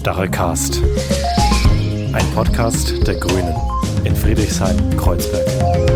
Stachelcast. Ein Podcast der Grünen in Friedrichshain-Kreuzberg.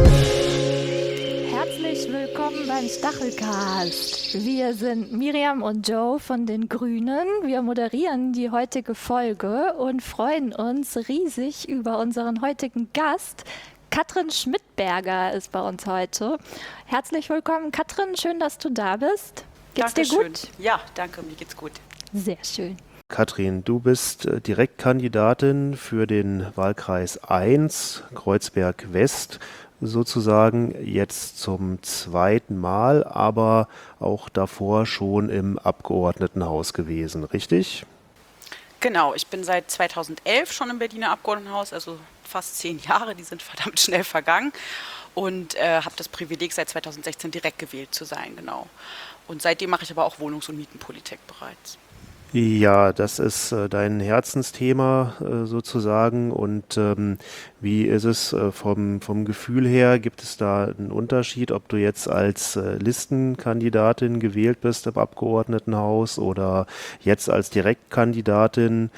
Herzlich willkommen beim Stachelcast. Wir sind Miriam und Joe von den Grünen. Wir moderieren die heutige Folge und freuen uns riesig über unseren heutigen Gast. Katrin Schmidberger ist bei uns heute. Herzlich willkommen, Katrin. Schön, dass du da bist. Geht's dir gut? Ja, danke, mir geht's gut. Sehr schön. Katrin, du bist Direktkandidatin für den Wahlkreis 1, Kreuzberg West, sozusagen jetzt zum zweiten Mal, aber auch davor schon im Abgeordnetenhaus gewesen, richtig? Genau, ich bin seit 2011 schon im Berliner Abgeordnetenhaus, also fast 10 Jahre, die sind verdammt schnell vergangen und habe das Privileg, seit 2016 direkt gewählt zu sein, genau. Und seitdem mache ich aber auch Wohnungs- und Mietenpolitik bereits. Ja, das ist dein Herzensthema sozusagen. Und wie ist es vom Gefühl her? Gibt es da einen Unterschied, ob du jetzt als Listenkandidatin gewählt bist im Abgeordnetenhaus oder jetzt als Direktkandidatin?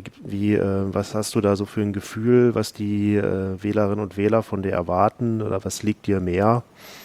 Was hast du da so für ein Gefühl, was die Wählerinnen und Wähler von dir erwarten, oder was liegt dir mehr?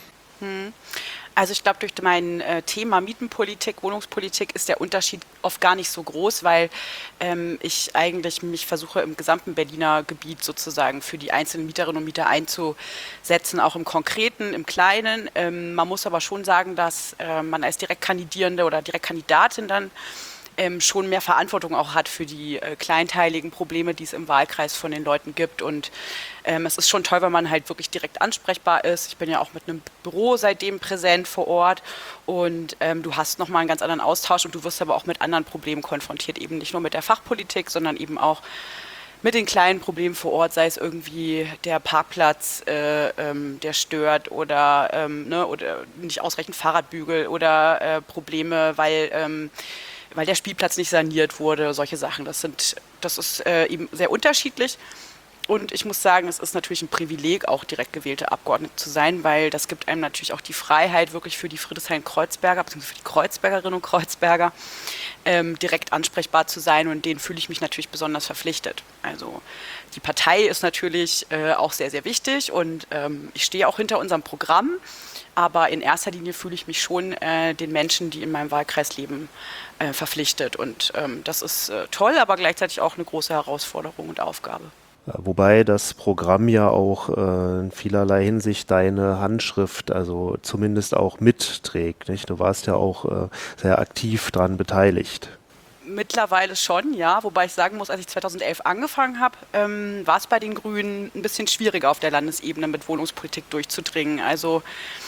Also ich glaube, durch mein Thema Mietenpolitik, Wohnungspolitik ist der Unterschied oft gar nicht so groß, weil ich eigentlich mich versuche, im gesamten Berliner Gebiet sozusagen für die einzelnen Mieterinnen und Mieter einzusetzen, auch im Konkreten, im Kleinen. Man muss aber schon sagen, dass man als Direktkandidierende oder Direktkandidatin dann schon mehr Verantwortung auch hat für die kleinteiligen Probleme, die es im Wahlkreis von den Leuten gibt. Und es ist schon toll, wenn man halt wirklich direkt ansprechbar ist. Ich bin ja auch mit einem Büro seitdem präsent vor Ort und du hast nochmal einen ganz anderen Austausch und du wirst aber auch mit anderen Problemen konfrontiert, eben nicht nur mit der Fachpolitik, sondern eben auch mit den kleinen Problemen vor Ort, sei es irgendwie der Parkplatz, der stört oder nicht ausreichend Fahrradbügel oder Probleme, weil der Spielplatz nicht saniert wurde, solche Sachen. Das ist eben sehr unterschiedlich. Und ich muss sagen, es ist natürlich ein Privileg, auch direkt gewählte Abgeordnete zu sein, weil das gibt einem natürlich auch die Freiheit, wirklich für die Friedrichshain-Kreuzberger, beziehungsweise für die Kreuzbergerinnen und Kreuzberger, direkt ansprechbar zu sein. Und denen fühle ich mich natürlich besonders verpflichtet. Also die Partei ist natürlich auch sehr, sehr wichtig und ich stehe auch hinter unserem Programm. Aber in erster Linie fühle ich mich schon den Menschen, die in meinem Wahlkreis leben, verpflichtet. Und das ist toll, aber gleichzeitig auch eine große Herausforderung und Aufgabe. Wobei das Programm ja auch in vielerlei Hinsicht deine Handschrift, also zumindest auch mitträgt, nicht? Du warst ja auch sehr aktiv daran beteiligt. Mittlerweile schon, ja. Wobei ich sagen muss, als ich 2011 angefangen habe, war es bei den Grünen ein bisschen schwieriger auf der Landesebene mit Wohnungspolitik durchzudringen. Also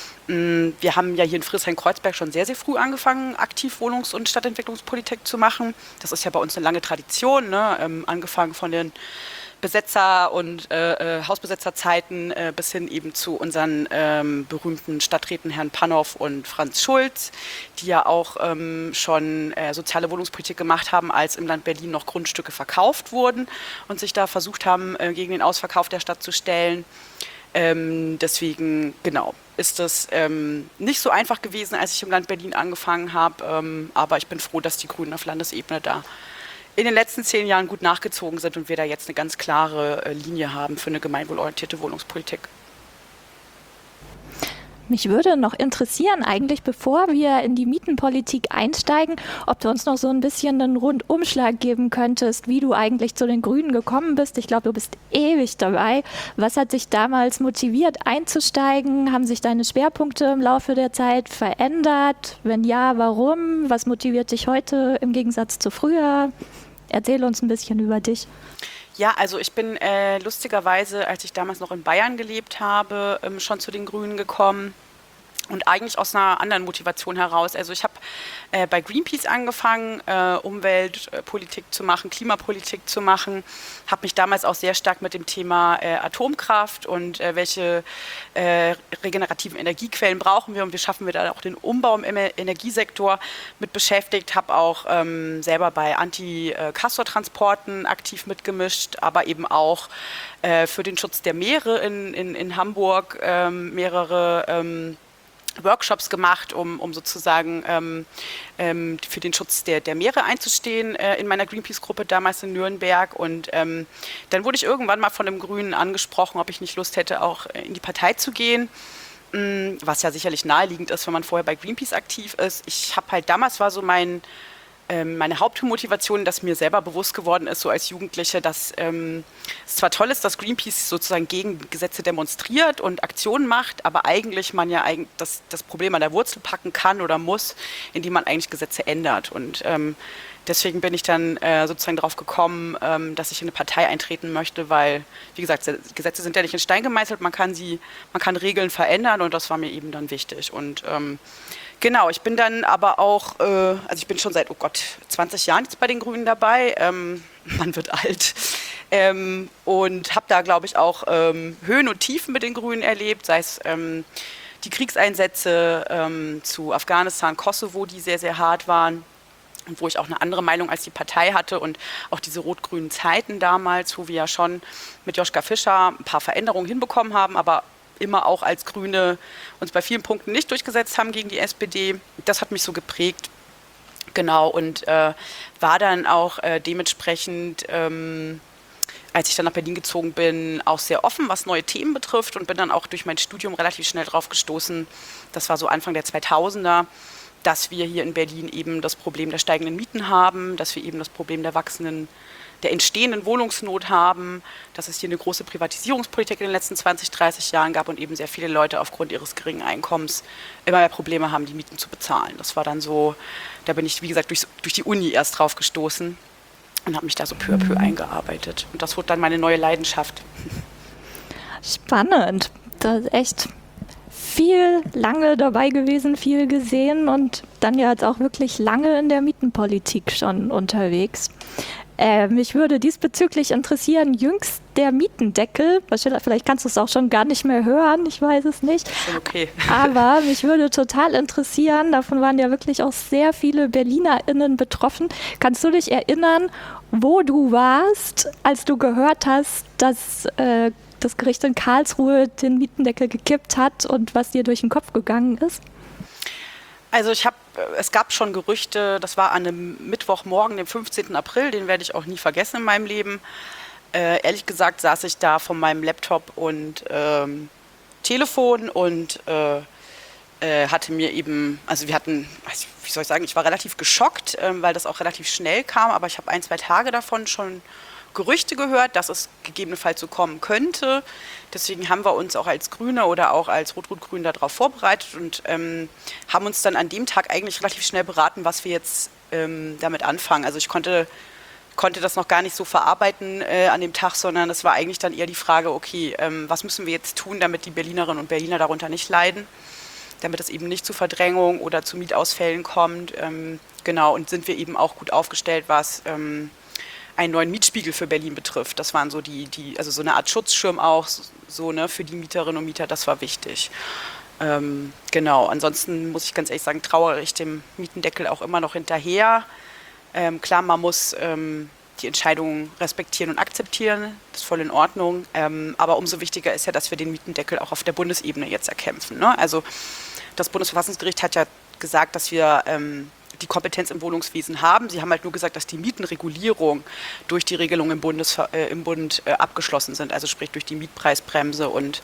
wir haben ja hier in Friedrichshain-Kreuzberg schon sehr, sehr früh angefangen, aktiv Wohnungs- und Stadtentwicklungspolitik zu machen. Das ist ja bei uns eine lange Tradition, ne? Angefangen von den Besetzer- und Hausbesetzerzeiten bis hin eben zu unseren berühmten Stadträten Herrn Pannow und Franz Schulz, die ja auch schon soziale Wohnungspolitik gemacht haben, als im Land Berlin noch Grundstücke verkauft wurden und sich da versucht haben, gegen den Ausverkauf der Stadt zu stellen. Deswegen, genau, ist das nicht so einfach gewesen, als ich im Land Berlin angefangen habe, aber ich bin froh, dass die Grünen auf Landesebene da in den letzten 10 Jahren gut nachgezogen sind und wir da jetzt eine ganz klare Linie haben für eine gemeinwohlorientierte Wohnungspolitik. Mich würde noch interessieren, eigentlich bevor wir in die Mietenpolitik einsteigen, ob du uns noch so ein bisschen einen Rundumschlag geben könntest, wie du eigentlich zu den Grünen gekommen bist. Ich glaube, du bist ewig dabei. Was hat dich damals motiviert, einzusteigen? Haben sich deine Schwerpunkte im Laufe der Zeit verändert? Wenn ja, warum? Was motiviert dich heute im Gegensatz zu früher? Erzähl uns ein bisschen über dich. Ja, also ich bin lustigerweise, als ich damals noch in Bayern gelebt habe, schon zu den Grünen gekommen. Und eigentlich aus einer anderen Motivation heraus. Also ich habe bei Greenpeace angefangen, Umweltpolitik zu machen, Klimapolitik zu machen. Habe mich damals auch sehr stark mit dem Thema Atomkraft und welche regenerativen Energiequellen brauchen wir und wie schaffen wir da auch den Umbau im Energiesektor mit beschäftigt. Habe auch selber bei Anti-Castor-Transporten aktiv mitgemischt, aber eben auch für den Schutz der Meere in Hamburg mehrere Workshops gemacht, um sozusagen für den Schutz der Meere einzustehen in meiner Greenpeace-Gruppe damals in Nürnberg. Und dann wurde ich irgendwann mal von einem Grünen angesprochen, ob ich nicht Lust hätte, auch in die Partei zu gehen, was ja sicherlich naheliegend ist, wenn man vorher bei Greenpeace aktiv ist. Ich habe halt damals war so meine Hauptmotivation, dass mir selber bewusst geworden ist, so als Jugendliche, dass es zwar toll ist, dass Greenpeace sozusagen gegen Gesetze demonstriert und Aktionen macht, aber eigentlich man ja das Problem an der Wurzel packen kann oder muss, indem man eigentlich Gesetze ändert. Und deswegen bin ich dann sozusagen darauf gekommen, dass ich in eine Partei eintreten möchte, weil, wie gesagt, Gesetze sind ja nicht in Stein gemeißelt, man kann Regeln verändern und das war mir eben dann wichtig. Und genau, ich bin dann aber auch, also ich bin schon seit, 20 Jahren jetzt bei den Grünen dabei, man wird alt, und habe da, glaube ich, auch Höhen und Tiefen mit den Grünen erlebt, sei es die Kriegseinsätze zu Afghanistan, Kosovo, die sehr, sehr hart waren und wo ich auch eine andere Meinung als die Partei hatte und auch diese rot-grünen Zeiten damals, wo wir ja schon mit Joschka Fischer ein paar Veränderungen hinbekommen haben, aber immer auch als Grüne uns bei vielen Punkten nicht durchgesetzt haben gegen die SPD. Das hat mich so geprägt. Genau, und war dann auch dementsprechend, als ich dann nach Berlin gezogen bin, auch sehr offen, was neue Themen betrifft und bin dann auch durch mein Studium relativ schnell drauf gestoßen, das war so Anfang der 2000er, dass wir hier in Berlin eben das Problem der steigenden Mieten haben, dass wir eben das Problem der entstehenden Wohnungsnot haben, dass es hier eine große Privatisierungspolitik in den letzten 20, 30 Jahren gab und eben sehr viele Leute aufgrund ihres geringen Einkommens immer mehr Probleme haben, die Mieten zu bezahlen. Das war dann so, da bin ich, wie gesagt, durch die Uni erst drauf gestoßen und habe mich da so peu à peu eingearbeitet. Und das wurde dann meine neue Leidenschaft. Spannend. Das ist echt viel lange dabei gewesen, viel gesehen und dann ja jetzt auch wirklich lange in der Mietenpolitik schon unterwegs. Mich würde diesbezüglich interessieren, jüngst der Mietendeckel, vielleicht kannst du es auch schon gar nicht mehr hören, ich weiß es nicht. Okay. Aber mich würde total interessieren, davon waren ja wirklich auch sehr viele BerlinerInnen betroffen. Kannst du dich erinnern, wo du warst, als du gehört hast, dass das Gericht in Karlsruhe den Mietendeckel gekippt hat und was dir durch den Kopf gegangen ist? Also es gab schon Gerüchte, das war an einem Mittwochmorgen, dem 15. April, den werde ich auch nie vergessen in meinem Leben. Ehrlich gesagt saß ich da vor meinem Laptop und Telefon und hatte mir eben, also wie soll ich sagen, ich war relativ geschockt, weil das auch relativ schnell kam, aber ich habe 1, 2 Tage davon schon Gerüchte gehört, dass es gegebenenfalls so kommen könnte. Deswegen haben wir uns auch als Grüne oder auch als Rot-Rot-Grün darauf vorbereitet und haben uns dann an dem Tag eigentlich relativ schnell beraten, was wir jetzt damit anfangen. Also ich konnte das noch gar nicht so verarbeiten an dem Tag, sondern es war eigentlich dann eher die Frage, okay, was müssen wir jetzt tun, damit die Berlinerinnen und Berliner darunter nicht leiden, damit es eben nicht zu Verdrängung oder zu Mietausfällen kommt. Genau, und sind wir eben auch gut aufgestellt, was einen neuen Mietspiegel für Berlin betrifft. Das waren so also so eine Art Schutzschirm auch, so, ne, für die Mieterinnen und Mieter, das war wichtig. Genau, ansonsten muss ich ganz ehrlich sagen, trauere ich dem Mietendeckel auch immer noch hinterher. Klar, man muss die Entscheidungen respektieren und akzeptieren, das ist voll in Ordnung, aber umso wichtiger ist ja, dass wir den Mietendeckel auch auf der Bundesebene jetzt erkämpfen, ne? Also das Bundesverfassungsgericht hat ja gesagt, dass wir die Kompetenz im Wohnungswesen haben. Sie haben halt nur gesagt, dass die Mietenregulierung durch die Regelung im Bund abgeschlossen sind, also sprich durch die Mietpreisbremse und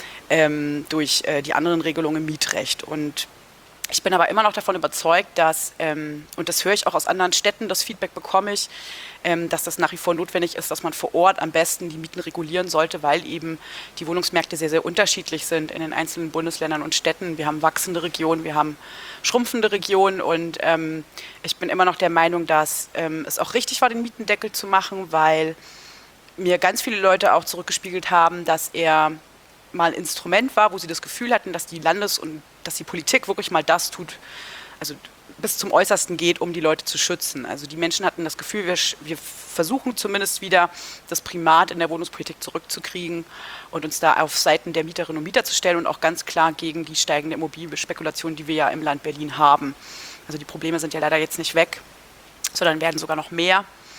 durch die anderen Regelungen im Mietrecht. Und ich bin aber immer noch davon überzeugt, dass, und das höre ich auch aus anderen Städten, das Feedback bekomme ich, dass das nach wie vor notwendig ist, dass man vor Ort am besten die Mieten regulieren sollte, weil eben die Wohnungsmärkte sehr, sehr unterschiedlich sind in den einzelnen Bundesländern und Städten. Wir haben wachsende Regionen, wir haben schrumpfende Regionen und ich bin immer noch der Meinung, dass es auch richtig war, den Mietendeckel zu machen, weil mir ganz viele Leute auch zurückgespiegelt haben, dass er mal ein Instrument war, wo sie das Gefühl hatten, dass die dass die Politik wirklich mal das tut, also bis zum Äußersten geht, um die Leute zu schützen. Also die Menschen hatten das Gefühl, wir versuchen zumindest wieder das Primat in der Wohnungspolitik zurückzukriegen und uns da auf Seiten der Mieterinnen und Mieter zu stellen und auch ganz klar gegen die steigende Immobilienspekulation, die wir ja im Land Berlin haben. Also die Probleme sind ja leider jetzt nicht weg, sondern werden sogar noch mehr.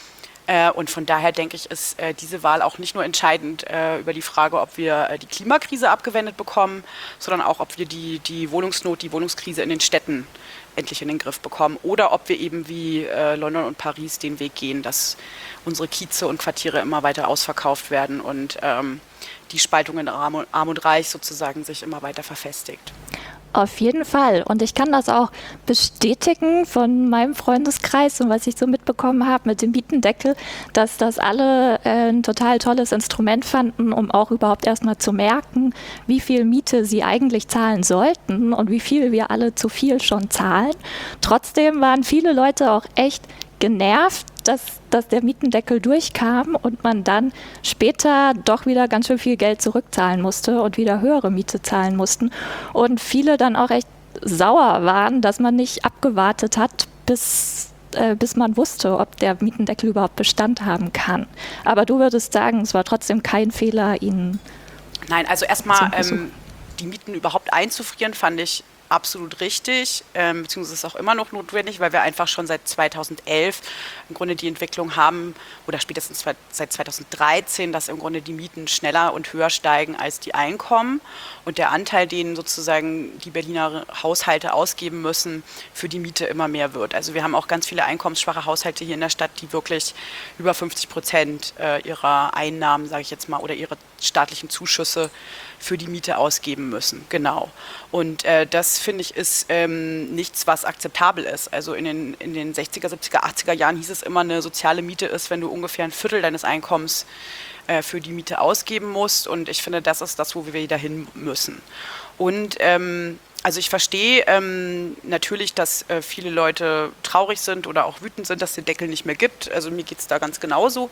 Und von daher denke ich, ist diese Wahl auch nicht nur entscheidend über die Frage, ob wir die Klimakrise abgewendet bekommen, sondern auch, ob wir die Wohnungsnot, die Wohnungskrise in den Städten endlich in den Griff bekommen oder ob wir eben wie London und Paris den Weg gehen, dass unsere Kieze und Quartiere immer weiter ausverkauft werden und die Spaltung in Arm und Reich sozusagen sich immer weiter verfestigt. Auf jeden Fall. Und ich kann das auch bestätigen von meinem Freundeskreis und was ich so mitbekommen habe mit dem Mietendeckel, dass das alle ein total tolles Instrument fanden, um auch überhaupt erstmal zu merken, wie viel Miete sie eigentlich zahlen sollten und wie viel wir alle zu viel schon zahlen. Trotzdem waren viele Leute auch echt genervt, dass der Mietendeckel durchkam und man dann später doch wieder ganz schön viel Geld zurückzahlen musste und wieder höhere Miete zahlen mussten. Und viele dann auch echt sauer waren, dass man nicht abgewartet hat, bis man wusste, ob der Mietendeckel überhaupt Bestand haben kann. Aber du würdest sagen, es war trotzdem kein Fehler, ihn... Nein, also erstmal die Mieten überhaupt einzufrieren, fand ich absolut richtig, beziehungsweise ist auch immer noch notwendig, weil wir einfach schon seit 2011 im Grunde die Entwicklung haben, oder spätestens seit 2013, dass im Grunde die Mieten schneller und höher steigen als die Einkommen und der Anteil, den sozusagen die Berliner Haushalte ausgeben müssen, für die Miete immer mehr wird. Also wir haben auch ganz viele einkommensschwache Haushalte hier in der Stadt, die wirklich über 50% ihrer Einnahmen, sage ich jetzt mal, oder ihre staatlichen Zuschüsse für die Miete ausgeben müssen. Genau. Und das, finde ich, ist nichts, was akzeptabel ist. Also in den 60er, 70er, 80er Jahren hieß es immer, eine soziale Miete ist, wenn du ungefähr ein Viertel deines Einkommens für die Miete ausgeben musst. Und ich finde, das ist das, wo wir wieder hin müssen. Und also ich verstehe natürlich, dass viele Leute traurig sind oder auch wütend sind, dass es den Deckel nicht mehr gibt. Also mir geht es da ganz genauso.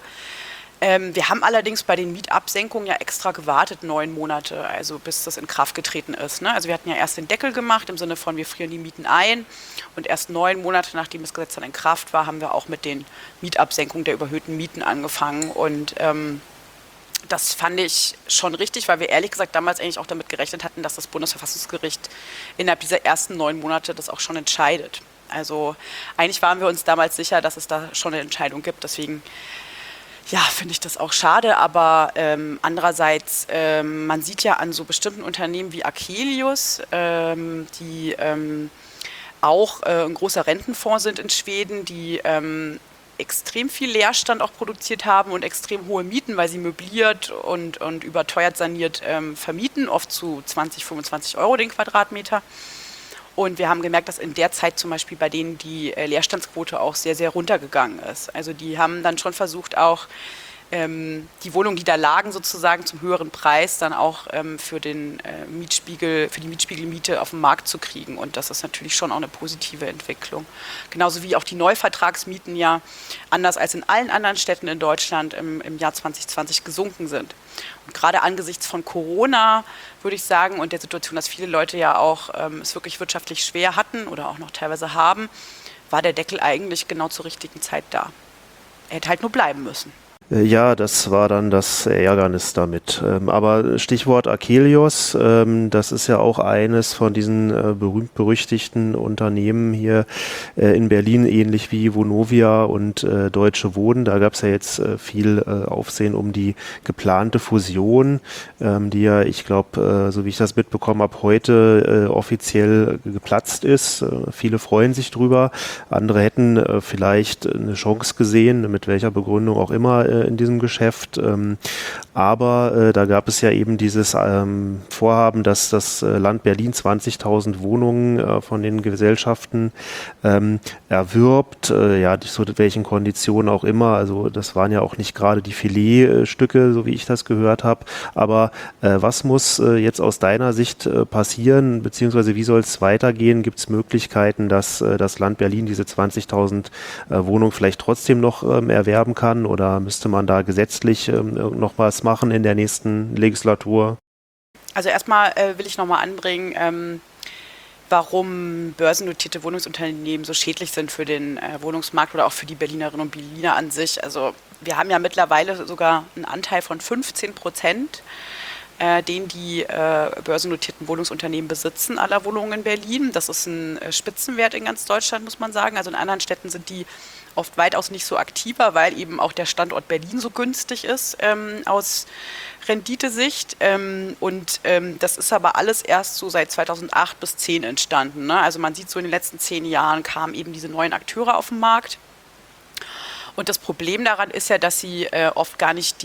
Wir haben allerdings bei den Mietabsenkungen ja extra gewartet, 9 Monate, also bis das in Kraft getreten ist. Ne? Also wir hatten ja erst den Deckel gemacht, im Sinne von, wir frieren die Mieten ein. Und erst 9 Monate, nachdem das Gesetz dann in Kraft war, haben wir auch mit den Mietabsenkungen der überhöhten Mieten angefangen. Und das fand ich schon richtig, weil wir ehrlich gesagt damals eigentlich auch damit gerechnet hatten, dass das Bundesverfassungsgericht innerhalb dieser ersten 9 Monate das auch schon entscheidet. Also eigentlich waren wir uns damals sicher, dass es da schon eine Entscheidung gibt. Deswegen ja, finde ich das auch schade, aber andererseits, man sieht ja an so bestimmten Unternehmen wie Akelius, die auch ein großer Rentenfonds sind in Schweden, die extrem viel Leerstand auch produziert haben und extrem hohe Mieten, weil sie möbliert und überteuert saniert vermieten, oft zu 20, 25 Euro den Quadratmeter. Und wir haben gemerkt, dass in der Zeit zum Beispiel bei denen die Leerstandsquote auch sehr, sehr runtergegangen ist. Also die haben dann schon versucht, auch die Wohnungen, die da lagen, sozusagen zum höheren Preis dann auch für die Mietspiegelmiete auf den Markt zu kriegen. Und das ist natürlich schon auch eine positive Entwicklung. Genauso wie auch die Neuvertragsmieten ja anders als in allen anderen Städten in Deutschland im Jahr 2020 gesunken sind. Und gerade angesichts von Corona, würde ich sagen, und der Situation, dass viele Leute ja auch es wirklich wirtschaftlich schwer hatten oder auch noch teilweise haben, war der Deckel eigentlich genau zur richtigen Zeit da. Er hätte halt nur bleiben müssen. Ja, das war dann das Ärgernis damit. Aber Stichwort Akelios, das ist ja auch eines von diesen berühmt-berüchtigten Unternehmen hier in Berlin, ähnlich wie Vonovia und Deutsche Wohnen. Da gab es ja jetzt viel Aufsehen um die geplante Fusion, die ja, ich glaube, so wie ich das mitbekommen habe, heute offiziell geplatzt ist. Viele freuen sich drüber. Andere hätten vielleicht eine Chance gesehen, mit welcher Begründung auch immer, in diesem Geschäft. Aber da gab es ja eben dieses Vorhaben, dass das Land Berlin 20.000 Wohnungen von den Gesellschaften erwirbt, ja, zu welchen Konditionen auch immer. Also das waren ja auch nicht gerade die Filetstücke, so wie ich das gehört habe. Aber was muss jetzt aus deiner Sicht passieren, beziehungsweise wie soll es weitergehen? Gibt es Möglichkeiten, dass das Land Berlin diese 20.000 Wohnungen vielleicht trotzdem noch erwerben kann, oder müsste man da gesetzlich noch was machen in der nächsten Legislatur? Also erstmal will ich nochmal anbringen, warum börsennotierte Wohnungsunternehmen so schädlich sind für den Wohnungsmarkt oder auch für die Berlinerinnen und Berliner an sich. Also wir haben ja mittlerweile sogar einen Anteil von 15% den die börsennotierten Wohnungsunternehmen besitzen, aller Wohnungen in Berlin. Das ist ein Spitzenwert in ganz Deutschland, muss man sagen. Also in anderen Städten sind die oft weitaus nicht so aktiver, weil eben auch der Standort Berlin so günstig ist aus Renditesicht. Das ist aber alles erst so seit 2008 bis 2010 entstanden. Ne? Also man sieht so in den letzten 10 Jahren kamen eben diese neuen Akteure auf den Markt. Und das Problem daran ist ja, dass sie oft gar nicht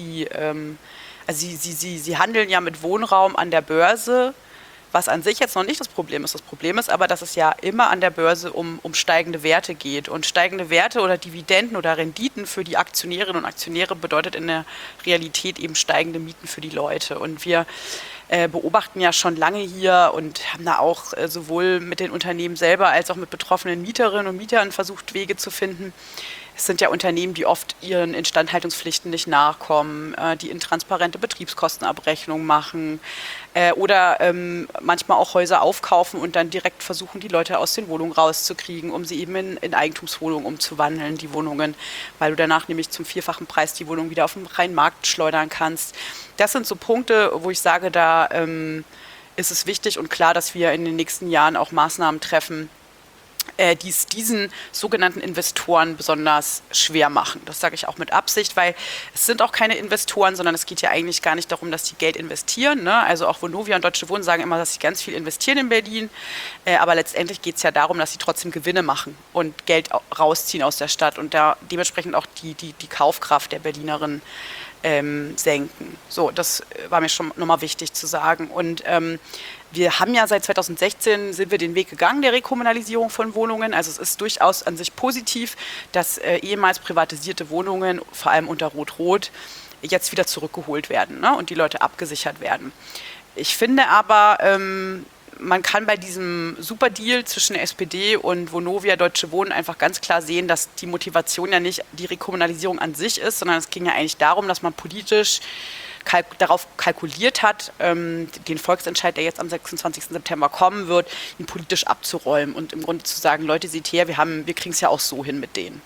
sie handeln ja mit Wohnraum an der Börse, was an sich jetzt noch nicht das Problem ist. Das Problem ist aber, dass es ja immer an der Börse um steigende Werte geht. Und steigende Werte oder Dividenden oder Renditen für die Aktionärinnen und Aktionäre bedeutet in der Realität eben steigende Mieten für die Leute. Und wir beobachten ja schon lange hier und haben da auch sowohl mit den Unternehmen selber als auch mit betroffenen Mieterinnen und Mietern versucht, Wege zu finden. Es sind ja Unternehmen, die oft ihren Instandhaltungspflichten nicht nachkommen, die intransparente Betriebskostenabrechnung machen oder manchmal auch Häuser aufkaufen und dann direkt versuchen, die Leute aus den Wohnungen rauszukriegen, um sie eben in Eigentumswohnungen umzuwandeln, die Wohnungen, weil du danach nämlich zum 4-fachen Preis die Wohnung wieder auf den freien Markt schleudern kannst. Das sind so Punkte, wo ich sage, da ist es wichtig und klar, dass wir in den nächsten Jahren auch Maßnahmen treffen, die es diesen sogenannten Investoren besonders schwer machen. Das sage ich auch mit Absicht, weil es sind auch keine Investoren, sondern es geht ja eigentlich gar nicht darum, dass die Geld investieren. Ne? Also auch Vonovia und Deutsche Wohnen sagen immer, dass sie ganz viel investieren in Berlin, aber letztendlich geht es ja darum, dass sie trotzdem Gewinne machen und Geld rausziehen aus der Stadt und da dementsprechend auch die Kaufkraft der Berlinerinnen senken. So, das war mir schon nochmal wichtig zu sagen. Und wir haben ja seit 2016 sind wir den Weg gegangen der Rekommunalisierung von Wohnungen. Also es ist durchaus an sich positiv, dass ehemals privatisierte Wohnungen, vor allem unter Rot-Rot, jetzt wieder zurückgeholt werden, ne, und die Leute abgesichert werden. Ich finde aber, man kann bei diesem Superdeal zwischen der SPD und Vonovia Deutsche Wohnen einfach ganz klar sehen, dass die Motivation ja nicht die Rekommunalisierung an sich ist, sondern es ging ja eigentlich darum, dass man politisch darauf kalkuliert hat, den Volksentscheid, der jetzt am 26. September kommen wird, ihn politisch abzuräumen und im Grunde zu sagen, Leute, seht her, wir kriegen es ja auch so hin mit denen.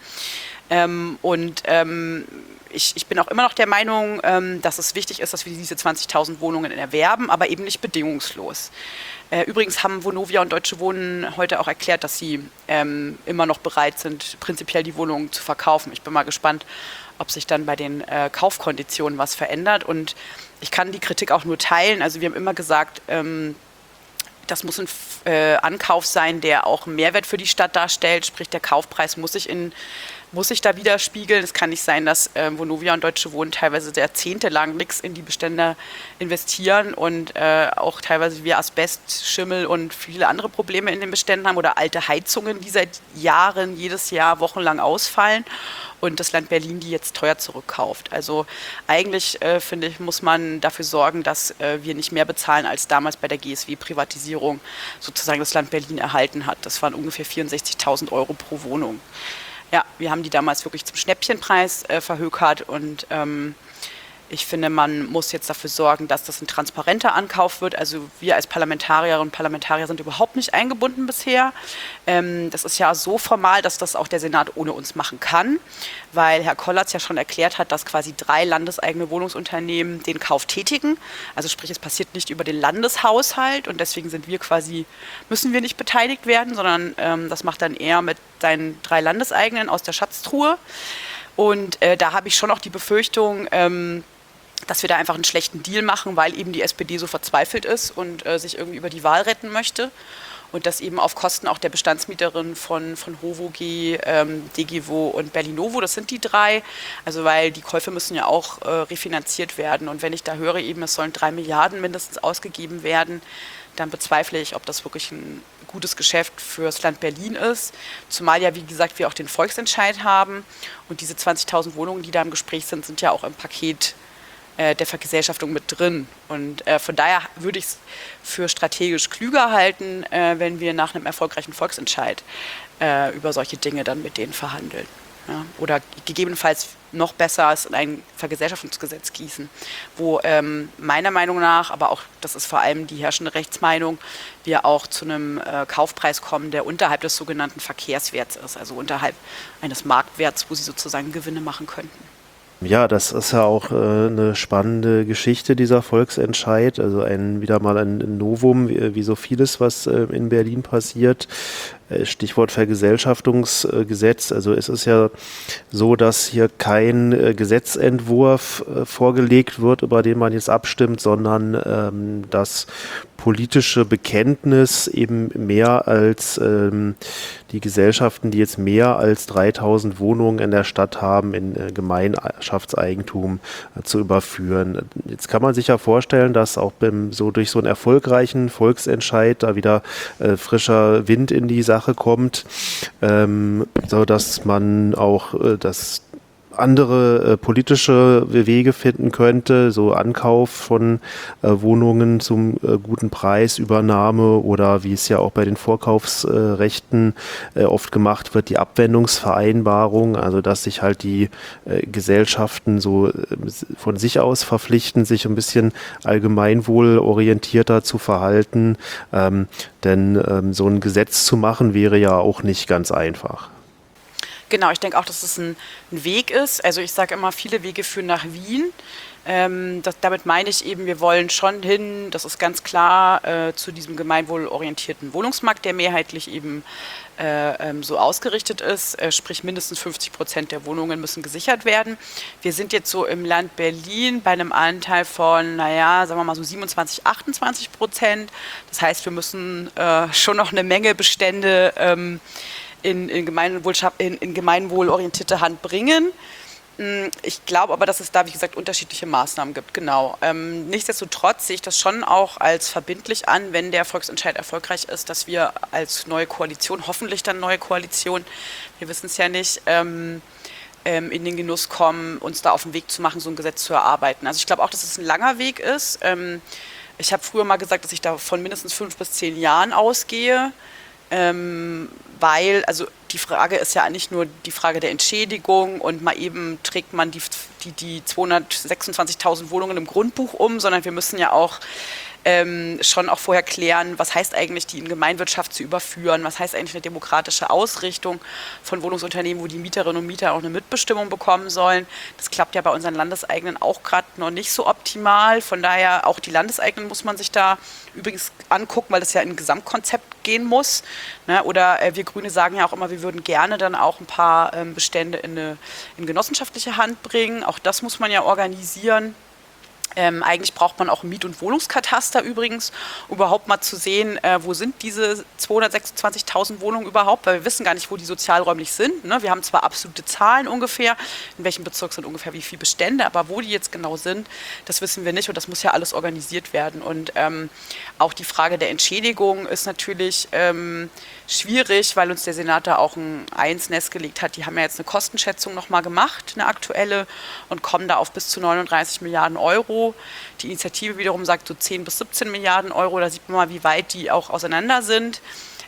Ich bin auch immer noch der Meinung, dass es wichtig ist, dass wir diese 20.000 Wohnungen erwerben, aber eben nicht bedingungslos. Übrigens haben Vonovia und Deutsche Wohnen heute auch erklärt, dass sie immer noch bereit sind, prinzipiell die Wohnungen zu verkaufen. Ich bin mal gespannt, ob sich dann bei den Kaufkonditionen was verändert. Und ich kann die Kritik auch nur teilen. Also wir haben immer gesagt, das muss ein Ankauf sein, der auch einen Mehrwert für die Stadt darstellt. Sprich, der Kaufpreis muss sich da widerspiegeln. Es kann nicht sein, dass Vonovia und Deutsche Wohnen teilweise jahrzehntelang nichts in die Bestände investieren und auch teilweise wir Asbest, Schimmel und viele andere Probleme in den Beständen haben oder alte Heizungen, die seit Jahren, jedes Jahr wochenlang ausfallen und das Land Berlin die jetzt teuer zurückkauft. Also eigentlich, finde ich, muss man dafür sorgen, dass wir nicht mehr bezahlen, als damals bei der GSW-Privatisierung sozusagen das Land Berlin erhalten hat. Das waren ungefähr 64.000 € pro Wohnung. Ja, wir haben die damals wirklich zum Schnäppchenpreis verhökert und ich finde, man muss jetzt dafür sorgen, dass das ein transparenter Ankauf wird. Also wir als Parlamentarierinnen und Parlamentarier sind überhaupt nicht eingebunden bisher. Das ist ja so formal, dass das auch der Senat ohne uns machen kann, weil Herr Kollatz ja schon erklärt hat, dass quasi 3 landeseigene Wohnungsunternehmen den Kauf tätigen. Also sprich, es passiert nicht über den Landeshaushalt und deswegen müssen wir nicht beteiligt werden, sondern das macht dann er mit seinen 3 Landeseigenen aus der Schatztruhe. Und da habe ich schon auch die Befürchtung, dass wir da einfach einen schlechten Deal machen, weil eben die SPD so verzweifelt ist und sich irgendwie über die Wahl retten möchte. Und das eben auf Kosten auch der Bestandsmieterin von HOVOG, DGWO und Berlinovo, das sind die 3. Also weil die Käufe müssen ja auch refinanziert werden. Und wenn ich da höre, eben es sollen 3 Milliarden mindestens ausgegeben werden, dann bezweifle ich, ob das wirklich ein gutes Geschäft fürs Land Berlin ist. Zumal ja, wie gesagt, wir auch den Volksentscheid haben. Und diese 20.000 Wohnungen, die da im Gespräch sind, sind ja auch im Paket der Vergesellschaftung mit drin. Und von daher würde ich es für strategisch klüger halten, wenn wir nach einem erfolgreichen Volksentscheid über solche Dinge dann mit denen verhandeln. Ja? Oder gegebenenfalls noch besser es in ein Vergesellschaftungsgesetz gießen, wo meiner Meinung nach, aber auch das ist vor allem die herrschende Rechtsmeinung, wir auch zu einem Kaufpreis kommen, der unterhalb des sogenannten Verkehrswerts ist, also unterhalb eines Marktwerts, wo sie sozusagen Gewinne machen könnten. Ja, das ist ja auch eine spannende Geschichte, dieser Volksentscheid. Also wieder mal ein Novum, wie so vieles, was in Berlin passiert. Stichwort Vergesellschaftungsgesetz. Also es ist ja so, dass hier kein Gesetzentwurf vorgelegt wird, über den man jetzt abstimmt, sondern das politische Bekenntnis eben mehr als die Gesellschaften, die jetzt mehr als 3000 Wohnungen in der Stadt haben, in Gemeinschaftseigentum zu überführen. Jetzt kann man sich ja vorstellen, dass auch durch so einen erfolgreichen Volksentscheid da wieder frischer Wind in die Sache kommt, so dass man auch das andere politische Wege finden könnte, so Ankauf von Wohnungen zum guten Preis, Übernahme oder wie es ja auch bei den Vorkaufsrechten oft gemacht wird, die Abwendungsvereinbarung, also dass sich halt die Gesellschaften so von sich aus verpflichten, sich ein bisschen allgemeinwohlorientierter zu verhalten, denn so ein Gesetz zu machen wäre ja auch nicht ganz einfach. Genau, ich denke auch, dass es ein Weg ist. Also ich sage immer, viele Wege führen nach Wien. Damit meine ich eben, wir wollen schon hin, das ist ganz klar, zu diesem gemeinwohlorientierten Wohnungsmarkt, der mehrheitlich eben so ausgerichtet ist, sprich mindestens 50% der Wohnungen müssen gesichert werden. Wir sind jetzt so im Land Berlin bei einem Anteil von, sagen wir mal so 27-28%. Das heißt, wir müssen schon noch eine Menge Bestände in gemeinwohlorientierte Hand bringen. Ich glaube aber, dass es da, wie gesagt, unterschiedliche Maßnahmen gibt, genau. Nichtsdestotrotz sehe ich das schon auch als verbindlich an, wenn der Volksentscheid erfolgreich ist, dass wir als neue Koalition, hoffentlich dann neue Koalition, wir wissen es ja nicht, in den Genuss kommen, uns da auf den Weg zu machen, so ein Gesetz zu erarbeiten. Also ich glaube auch, dass es ein langer Weg ist. Ich habe früher mal gesagt, dass ich da von mindestens 5 bis 10 Jahren ausgehe. Weil, also die Frage ist ja nicht nur die Frage der Entschädigung und mal eben trägt man die 226.000 Wohnungen im Grundbuch um, sondern wir müssen ja auch schon auch vorher klären, was heißt eigentlich, die in Gemeinwirtschaft zu überführen, was heißt eigentlich eine demokratische Ausrichtung von Wohnungsunternehmen, wo die Mieterinnen und Mieter auch eine Mitbestimmung bekommen sollen. Das klappt ja bei unseren Landeseigenen auch gerade noch nicht so optimal. Von daher auch die Landeseigenen muss man sich da übrigens angucken, weil das ja in ein Gesamtkonzept gehen muss. Ne? Oder wir Grüne sagen ja auch immer, wir würden gerne dann auch ein paar Bestände in genossenschaftliche Hand bringen. Auch das muss man ja organisieren. Eigentlich braucht man auch ein Miet- und Wohnungskataster übrigens, um überhaupt mal zu sehen, wo sind diese 226.000 Wohnungen überhaupt, weil wir wissen gar nicht, wo die sozialräumlich sind. Ne? Wir haben zwar absolute Zahlen ungefähr, in welchem Bezirk sind ungefähr wie viele Bestände, aber wo die jetzt genau sind, das wissen wir nicht und das muss ja alles organisiert werden. Und auch die Frage der Entschädigung ist natürlich schwierig, weil uns der Senat da auch ein Ei ins Nest gelegt hat. Die haben ja jetzt eine Kostenschätzung nochmal gemacht, eine aktuelle, und kommen da auf bis zu 39 Milliarden Euro. Die Initiative wiederum sagt so 10 bis 17 Milliarden Euro. Da sieht man mal, wie weit die auch auseinander sind.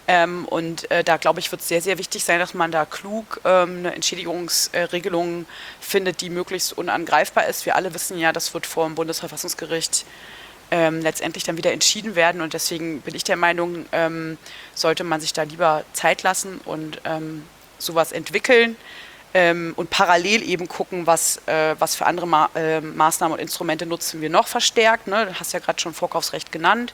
Da, glaube ich, wird es sehr, sehr wichtig sein, dass man da klug eine Entschädigungsregelung findet, die möglichst unangreifbar ist. Wir alle wissen ja, das wird vor dem Bundesverfassungsgericht letztendlich dann wieder entschieden werden. Und deswegen bin ich der Meinung, sollte man sich da lieber Zeit lassen und sowas entwickeln und parallel eben gucken, was für andere Maßnahmen und Instrumente nutzen wir noch verstärkt. Ne? Du hast ja gerade schon Vorkaufsrecht genannt.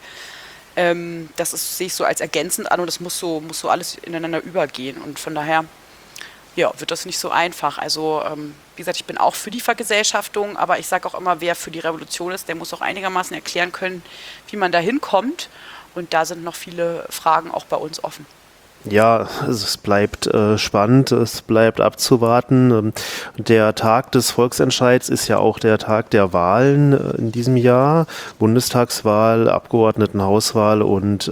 Sehe ich so als ergänzend an und das muss so alles ineinander übergehen. Und von daher wird das nicht so einfach. Also wie gesagt, ich bin auch für die Vergesellschaftung, aber ich sage auch immer, wer für die Revolution ist, der muss auch einigermaßen erklären können, wie man da hinkommt. Und da sind noch viele Fragen auch bei uns offen. Ja, es bleibt spannend, es bleibt abzuwarten. Der Tag des Volksentscheids ist ja auch der Tag der Wahlen in diesem Jahr. Bundestagswahl, Abgeordnetenhauswahl und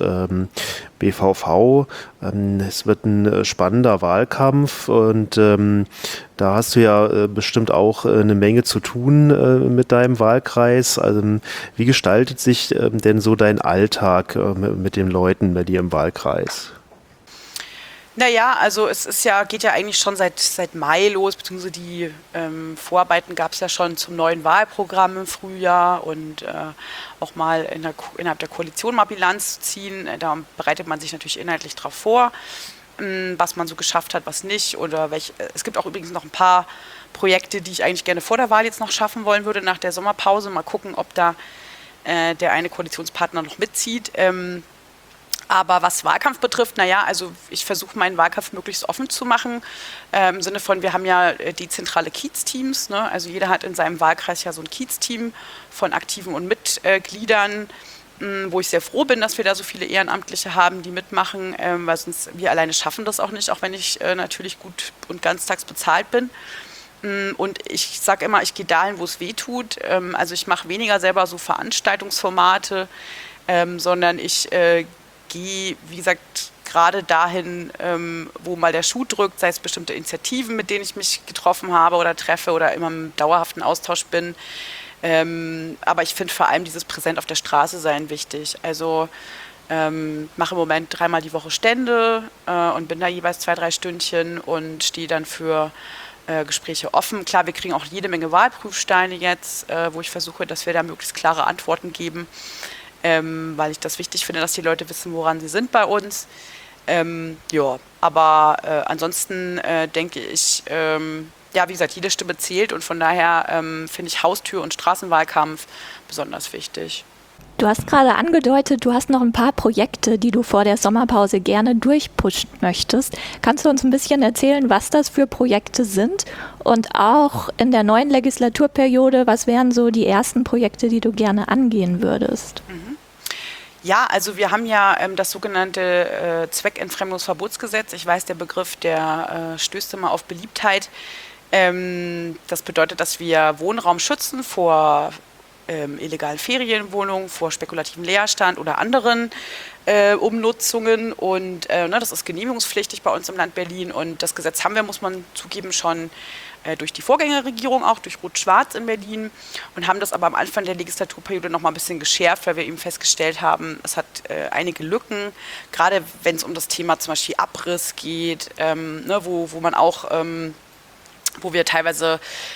BVV. Es wird ein spannender Wahlkampf und da hast du ja bestimmt auch eine Menge zu tun mit deinem Wahlkreis. Also wie gestaltet sich denn so dein Alltag mit den Leuten bei dir im Wahlkreis? Naja, also geht ja eigentlich schon seit Mai los, beziehungsweise die Vorarbeiten gab es ja schon zum neuen Wahlprogramm im Frühjahr und auch mal innerhalb der Koalition mal Bilanz zu ziehen. Da bereitet man sich natürlich inhaltlich drauf vor. was man so geschafft hat, was nicht. Es gibt auch übrigens noch ein paar Projekte, die ich eigentlich gerne vor der Wahl jetzt noch schaffen wollen würde, nach der Sommerpause. Mal gucken, ob da der eine Koalitionspartner noch mitzieht. Aber was Wahlkampf betrifft, also ich versuche meinen Wahlkampf möglichst offen zu machen, im Sinne von, wir haben ja dezentrale Kiez-Teams, ne? Also jeder hat in seinem Wahlkreis ja so ein Kiez-Team von Aktiven und Mitgliedern, wo ich sehr froh bin, dass wir da so viele Ehrenamtliche haben, die mitmachen, weil sonst wir alleine schaffen das auch nicht, auch wenn ich natürlich gut und ganztags bezahlt bin. Und ich sage immer, ich gehe dahin, wo es weh tut. Also ich mache weniger selber so Veranstaltungsformate, sondern ich gehe, wie gesagt, gerade dahin, wo mal der Schuh drückt, sei es bestimmte Initiativen, mit denen ich mich getroffen habe oder treffe oder immer im dauerhaften Austausch bin. Aber ich finde vor allem dieses Präsent auf der Straße sein wichtig. Also mache im Moment 3-mal die Woche Stände und bin da jeweils 2-3 Stündchen und stehe dann für Gespräche offen. Klar, wir kriegen auch jede Menge Wahlprüfsteine jetzt, wo ich versuche, dass wir da möglichst klare Antworten geben, weil ich das wichtig finde, dass die Leute wissen, woran sie sind bei uns. Aber ansonsten denke ich, wie gesagt, jede Stimme zählt und von daher finde ich Haustür- und Straßenwahlkampf besonders wichtig. Du hast gerade angedeutet, du hast noch ein paar Projekte, die du vor der Sommerpause gerne durchpushen möchtest. Kannst du uns ein bisschen erzählen, was das für Projekte sind? Und auch in der neuen Legislaturperiode, was wären so die ersten Projekte, die du gerne angehen würdest? Ja, also wir haben ja das sogenannte Zweckentfremdungsverbotsgesetz. Ich weiß, der Begriff, der stößt immer auf Beliebtheit. Das bedeutet, dass wir Wohnraum schützen vor illegalen Ferienwohnungen, vor spekulativen Leerstand oder anderen Umnutzungen. Und das ist genehmigungspflichtig bei uns im Land Berlin. Und das Gesetz haben wir, muss man zugeben, schon durch die Vorgängerregierung, auch durch Rot-Schwarz in Berlin, und haben das aber am Anfang der Legislaturperiode noch mal ein bisschen geschärft, weil wir eben festgestellt haben, es hat einige Lücken, gerade wenn es um das Thema zum Beispiel Abriss geht, wo man auch wo wir teilweise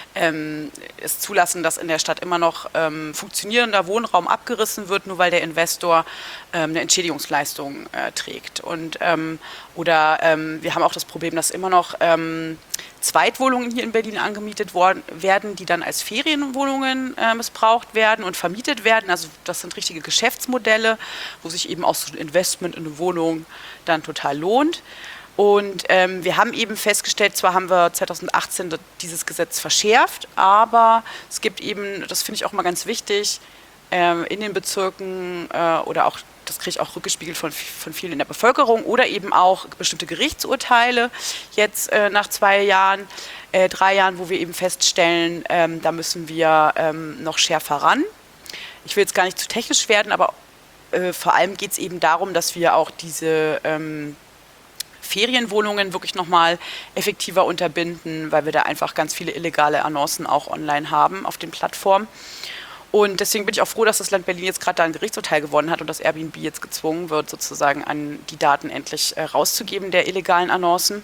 es zulassen, dass in der Stadt immer noch funktionierender Wohnraum abgerissen wird, nur weil der Investor eine Entschädigungsleistung trägt. Und, wir haben auch das Problem, dass immer noch Zweitwohnungen hier in Berlin angemietet werden, die dann als Ferienwohnungen missbraucht werden und vermietet werden. Also das sind richtige Geschäftsmodelle, wo sich eben auch so ein Investment in eine Wohnung dann total lohnt. Und wir haben eben festgestellt, zwar haben wir 2018 dieses Gesetz verschärft, aber es gibt eben, das finde ich auch mal ganz wichtig, in den Bezirken oder auch, das kriege ich auch rückgespiegelt von vielen in der Bevölkerung oder eben auch bestimmte Gerichtsurteile jetzt nach 2 Jahren, 3 Jahren, wo wir eben feststellen, da müssen wir noch schärfer ran. Ich will jetzt gar nicht zu technisch werden, aber vor allem geht es eben darum, dass wir auch diese Ferienwohnungen wirklich nochmal effektiver unterbinden, weil wir da einfach ganz viele illegale Annoncen auch online haben auf den Plattformen. Und deswegen bin ich auch froh, dass das Land Berlin jetzt gerade da ein Gerichtsurteil gewonnen hat und das Airbnb jetzt gezwungen wird, sozusagen an die Daten endlich rauszugeben der illegalen Annoncen.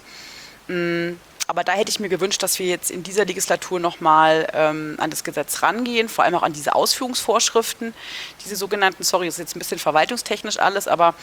Aber da hätte ich mir gewünscht, dass wir jetzt in dieser Legislatur nochmal an das Gesetz rangehen, vor allem auch an diese Ausführungsvorschriften, diese sogenannten, sorry, das ist jetzt ein bisschen verwaltungstechnisch alles, aber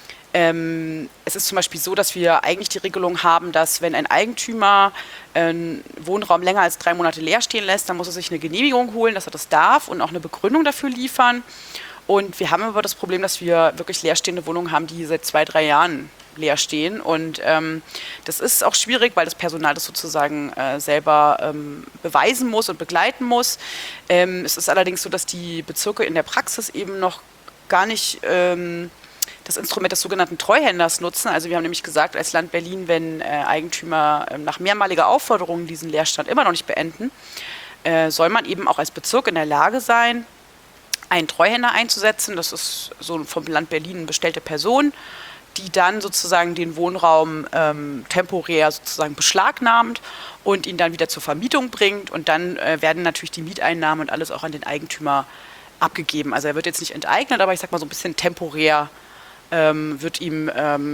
es ist zum Beispiel so, dass wir eigentlich die Regelung haben, dass wenn ein Eigentümer Wohnraum länger als 3 Monate leer stehen lässt, dann muss er sich eine Genehmigung holen, dass er das darf und auch eine Begründung dafür liefern. Und wir haben aber das Problem, dass wir wirklich leerstehende Wohnungen haben, die seit 2-3 Jahren leer stehen. Und das ist auch schwierig, weil das Personal das sozusagen selber beweisen muss und begleiten muss. Es ist allerdings so, dass die Bezirke in der Praxis eben noch gar nicht das Instrument des sogenannten Treuhänders nutzen. Also wir haben nämlich gesagt, als Land Berlin, wenn Eigentümer nach mehrmaliger Aufforderung diesen Leerstand immer noch nicht beenden, soll man eben auch als Bezirk in der Lage sein, einen Treuhänder einzusetzen. Das ist so vom Land Berlin eine bestellte Person, die dann sozusagen den Wohnraum temporär sozusagen beschlagnahmt und ihn dann wieder zur Vermietung bringt. Und dann werden natürlich die Mieteinnahmen und alles auch an den Eigentümer abgegeben. Also er wird jetzt nicht enteignet, aber ich sag mal so ein bisschen temporär wird ihm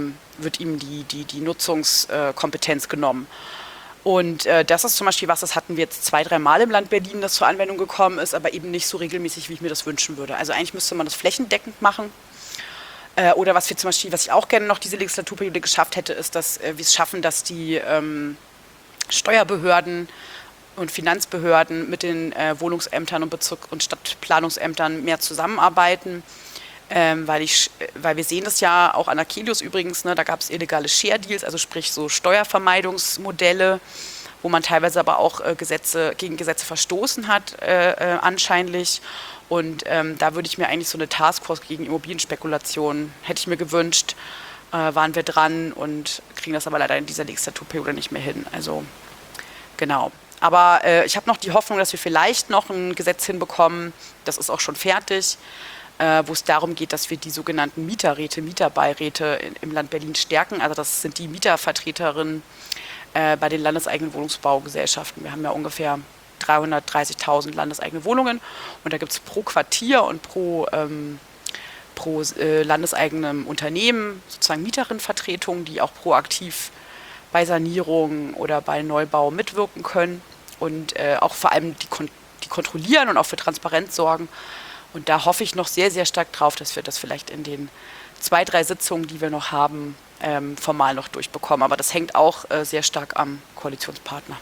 die Nutzungskompetenz genommen. Und das ist zum Beispiel was, das hatten wir jetzt 2-3 Mal im Land Berlin, das zur Anwendung gekommen ist, aber eben nicht so regelmäßig, wie ich mir das wünschen würde. Also eigentlich müsste man das flächendeckend machen. Oder was wir zum Beispiel, was ich auch gerne noch diese Legislaturperiode geschafft hätte, ist, dass wir es schaffen, dass die Steuerbehörden und Finanzbehörden mit den Wohnungsämtern und Bezirk- und Stadtplanungsämtern mehr zusammenarbeiten. Weil wir sehen das ja auch an Akelius übrigens, ne, da gab es illegale Share-Deals, also sprich so Steuervermeidungsmodelle, wo man teilweise aber auch gegen Gesetze verstoßen hat, anscheinend. Und da würde ich mir eigentlich so eine Taskforce gegen Immobilienspekulation, hätte ich mir gewünscht, waren wir dran und kriegen das aber leider in dieser Legislaturperiode nicht mehr hin. Also genau. Aber ich habe noch die Hoffnung, dass wir vielleicht noch ein Gesetz hinbekommen, das ist auch schon fertig, wo es darum geht, dass wir die sogenannten Mieterräte, Mieterbeiräte im Land Berlin stärken. Also das sind die Mietervertreterinnen bei den landeseigenen Wohnungsbaugesellschaften. Wir haben ja ungefähr 330.000 landeseigene Wohnungen und da gibt es pro Quartier und pro landeseigenem Unternehmen sozusagen Mieterinnenvertretungen, die auch proaktiv bei Sanierung oder bei Neubau mitwirken können und auch vor allem die kontrollieren und auch für Transparenz sorgen. Und da hoffe ich noch sehr, sehr stark drauf, dass wir das vielleicht in den 2-3 Sitzungen, die wir noch haben, formal noch durchbekommen. Aber das hängt auch sehr stark am Koalitionspartner.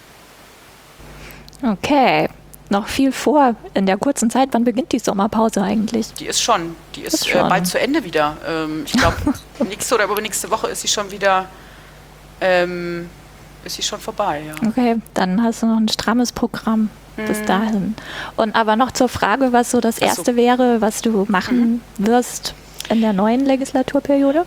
Okay, noch viel vor in der kurzen Zeit. Wann beginnt die Sommerpause eigentlich? Die ist schon bald zu Ende wieder. Ich glaube, nächste oder übernächste Woche ist sie schon wieder vorbei. Ja. Okay, dann hast du noch ein strammes Programm bis dahin. Und aber noch zur Frage, was so das Erste wäre, was du machen wirst in der neuen Legislaturperiode?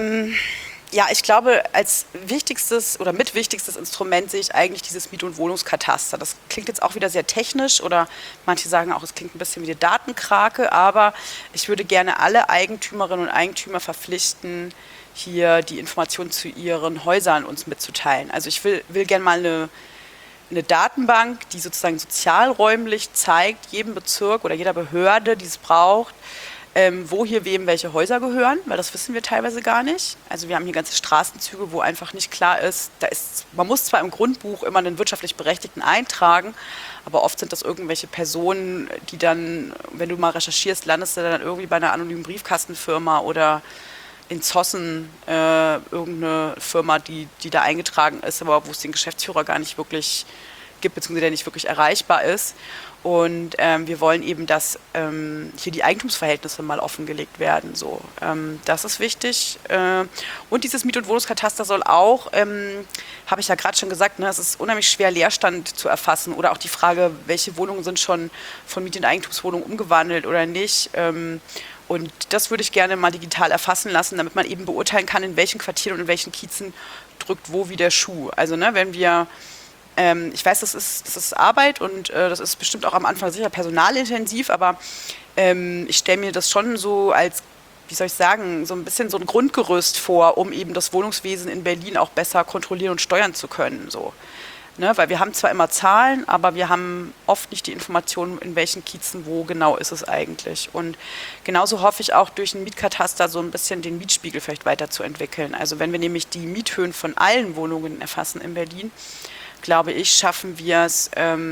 Ja, ich glaube, als wichtigstes oder mitwichtigstes Instrument sehe ich eigentlich dieses Miet- und Wohnungskataster. Das klingt jetzt auch wieder sehr technisch oder manche sagen auch, es klingt ein bisschen wie eine Datenkrake, aber ich würde gerne alle Eigentümerinnen und Eigentümer verpflichten, hier die Informationen zu ihren Häusern uns mitzuteilen. Also ich will gerne mal eine Datenbank, die sozusagen sozialräumlich zeigt, jedem Bezirk oder jeder Behörde, die es braucht, wo hier wem welche Häuser gehören, weil das wissen wir teilweise gar nicht. Also wir haben hier ganze Straßenzüge, wo einfach nicht klar ist, man muss zwar im Grundbuch immer einen wirtschaftlich Berechtigten eintragen, aber oft sind das irgendwelche Personen, die dann, wenn du mal recherchierst, landest du dann irgendwie bei einer anonymen Briefkastenfirma oder in Zossen irgendeine Firma, die da eingetragen ist, aber wo es den Geschäftsführer gar nicht wirklich gibt, beziehungsweise der nicht wirklich erreichbar ist. Und wir wollen eben, dass hier die Eigentumsverhältnisse mal offengelegt werden. So. Das ist wichtig. Und dieses Miet- und Wohnungskataster soll auch, habe ich ja gerade schon gesagt, ne, es ist unheimlich schwer, Leerstand zu erfassen. Oder auch die Frage, welche Wohnungen sind schon von Miet- und Eigentumswohnungen umgewandelt oder nicht. Und das würde ich gerne mal digital erfassen lassen, damit man eben beurteilen kann, in welchen Quartieren und in welchen Kiezen drückt wo wie der Schuh. Also ne, wenn wir ich weiß, das ist Arbeit und das ist bestimmt auch am Anfang sicher personalintensiv, aber ich stelle mir das schon so als, wie soll ich sagen, so ein bisschen so ein Grundgerüst vor, um eben das Wohnungswesen in Berlin auch besser kontrollieren und steuern zu können. So. Ne? Weil wir haben zwar immer Zahlen, aber wir haben oft nicht die Informationen, in welchen Kiezen, wo genau ist es eigentlich. Und genauso hoffe ich auch durch einen Mietkataster so ein bisschen den Mietspiegel vielleicht weiterzuentwickeln. Also wenn wir nämlich die Miethöhen von allen Wohnungen erfassen in Berlin, glaube ich, schaffen wir es,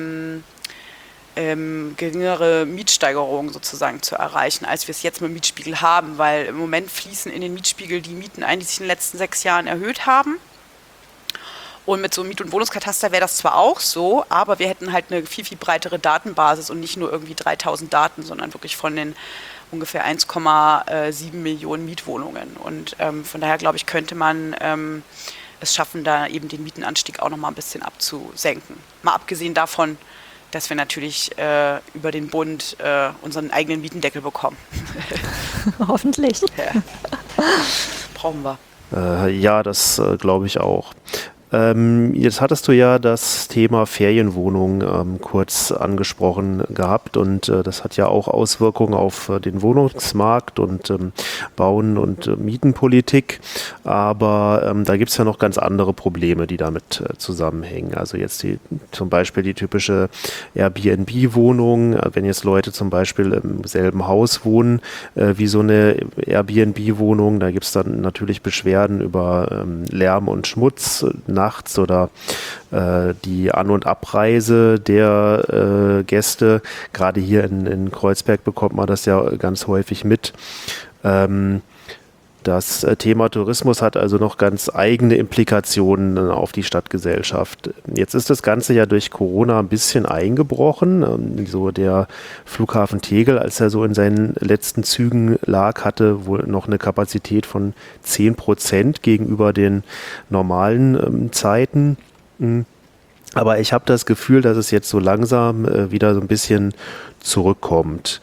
geringere Mietsteigerungen sozusagen zu erreichen, als wir es jetzt mit dem Mietspiegel haben, weil im Moment fließen in den Mietspiegel die Mieten ein, die sich in den letzten 6 Jahren erhöht haben. Und mit so einem Miet- und Wohnungskataster wäre das zwar auch so, aber wir hätten halt eine viel, viel breitere Datenbasis und nicht nur irgendwie 3.000 Daten, sondern wirklich von den ungefähr 1,7 Millionen Mietwohnungen. Und von daher, glaube ich, könnte man es schaffen, da eben den Mietenanstieg auch noch mal ein bisschen abzusenken. Mal abgesehen davon, dass wir natürlich über den Bund unseren eigenen Mietendeckel bekommen. Hoffentlich. Ja. Brauchen wir. Ja, das glaube ich auch. Jetzt hattest du ja das Thema Ferienwohnungen kurz angesprochen gehabt und das hat ja auch Auswirkungen auf den Wohnungsmarkt und Bauen- und Mietenpolitik, aber da gibt es ja noch ganz andere Probleme, die damit zusammenhängen. Also jetzt zum Beispiel die typische Airbnb-Wohnung, wenn jetzt Leute zum Beispiel im selben Haus wohnen wie so eine Airbnb-Wohnung, da gibt es dann natürlich Beschwerden über Lärm und Schmutz, nachts oder die An- und Abreise der Gäste. Gerade hier in Kreuzberg bekommt man das ja ganz häufig mit. Das Thema Tourismus hat also noch ganz eigene Implikationen auf die Stadtgesellschaft. Jetzt ist das Ganze ja durch Corona ein bisschen eingebrochen. So der Flughafen Tegel, als er so in seinen letzten Zügen lag, hatte wohl noch eine Kapazität von 10% gegenüber den normalen Zeiten. Aber ich habe das Gefühl, dass es jetzt so langsam wieder so ein bisschen zurückkommt.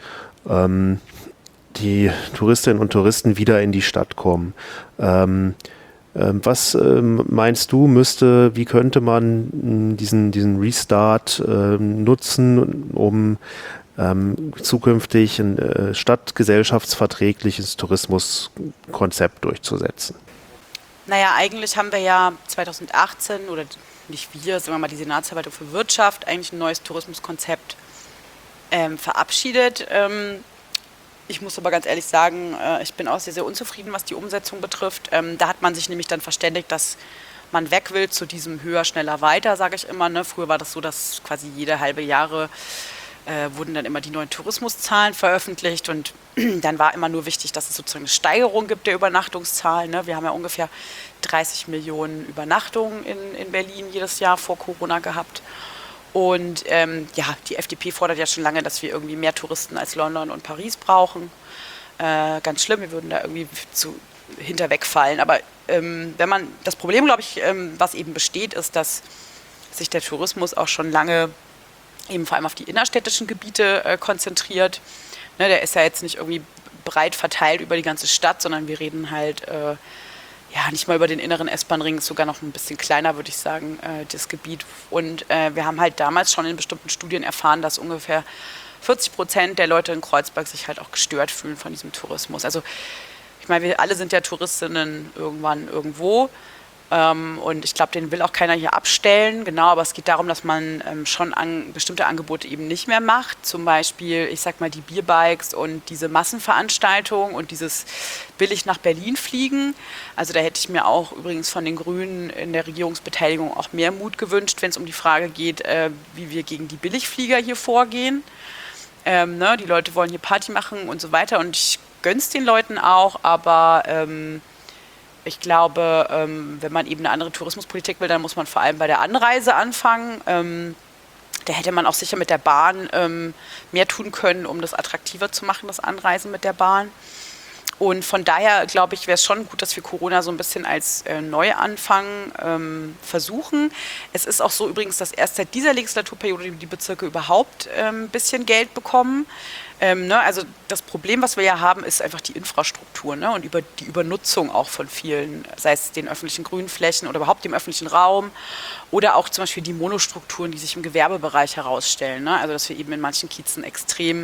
Die Touristinnen und Touristen wieder in die Stadt kommen. Was meinst du, wie könnte man diesen Restart nutzen, um zukünftig ein stadtgesellschaftsverträgliches Tourismuskonzept durchzusetzen? Naja, eigentlich haben wir ja 2018, oder nicht wir, sagen wir mal die Senatsverwaltung für Wirtschaft, eigentlich ein neues Tourismuskonzept verabschiedet. Ich muss aber ganz ehrlich sagen, ich bin auch sehr, sehr unzufrieden, was die Umsetzung betrifft. Da hat man sich nämlich dann verständigt, dass man weg will zu diesem höher, schneller, weiter, sage ich immer. Ne? Früher war das so, dass quasi jede halbe Jahre wurden dann immer die neuen Tourismuszahlen veröffentlicht und dann war immer nur wichtig, dass es sozusagen eine Steigerung gibt der Übernachtungszahlen. Ne? Wir haben ja ungefähr 30 Millionen Übernachtungen in Berlin jedes Jahr vor Corona gehabt. Und die FDP fordert ja schon lange, dass wir irgendwie mehr Touristen als London und Paris brauchen. Ganz schlimm, wir würden da irgendwie hinterwegfallen. Aber das Problem, glaube ich, was eben besteht, ist, dass sich der Tourismus auch schon lange eben vor allem auf die innerstädtischen Gebiete konzentriert. Ne, der ist ja jetzt nicht irgendwie breit verteilt über die ganze Stadt, sondern wir reden halt nicht mal über den inneren S-Bahn-Ring, ist sogar noch ein bisschen kleiner, würde ich sagen, das Gebiet. Und wir haben halt damals schon in bestimmten Studien erfahren, dass ungefähr 40% der Leute in Kreuzberg sich halt auch gestört fühlen von diesem Tourismus. Also ich meine, wir alle sind ja Touristinnen irgendwann irgendwo. Und ich glaube, den will auch keiner hier abstellen, genau, aber es geht darum, dass man schon bestimmte Angebote eben nicht mehr macht, zum Beispiel, ich sag mal, die Bierbikes und diese Massenveranstaltungen und dieses billig nach Berlin fliegen. Also da hätte ich mir auch übrigens von den Grünen in der Regierungsbeteiligung auch mehr Mut gewünscht, wenn es um die Frage geht, wie wir gegen die Billigflieger hier vorgehen. Die Leute wollen hier Party machen und so weiter und ich gönn's den Leuten auch, aber ich glaube, wenn man eben eine andere Tourismuspolitik will, dann muss man vor allem bei der Anreise anfangen. Da hätte man auch sicher mit der Bahn mehr tun können, um das attraktiver zu machen, das Anreisen mit der Bahn. Und von daher, glaube ich, wäre es schon gut, dass wir Corona so ein bisschen als Neuanfang versuchen. Es ist auch so übrigens, dass erst seit dieser Legislaturperiode die Bezirke überhaupt ein bisschen Geld bekommen. Also das Problem, was wir ja haben, ist einfach die Infrastruktur, ne? Und die Übernutzung auch von vielen, sei es den öffentlichen Grünflächen oder überhaupt dem öffentlichen Raum oder auch zum Beispiel die Monostrukturen, die sich im Gewerbebereich herausstellen. Ne? Also dass wir eben in manchen Kiezen extrem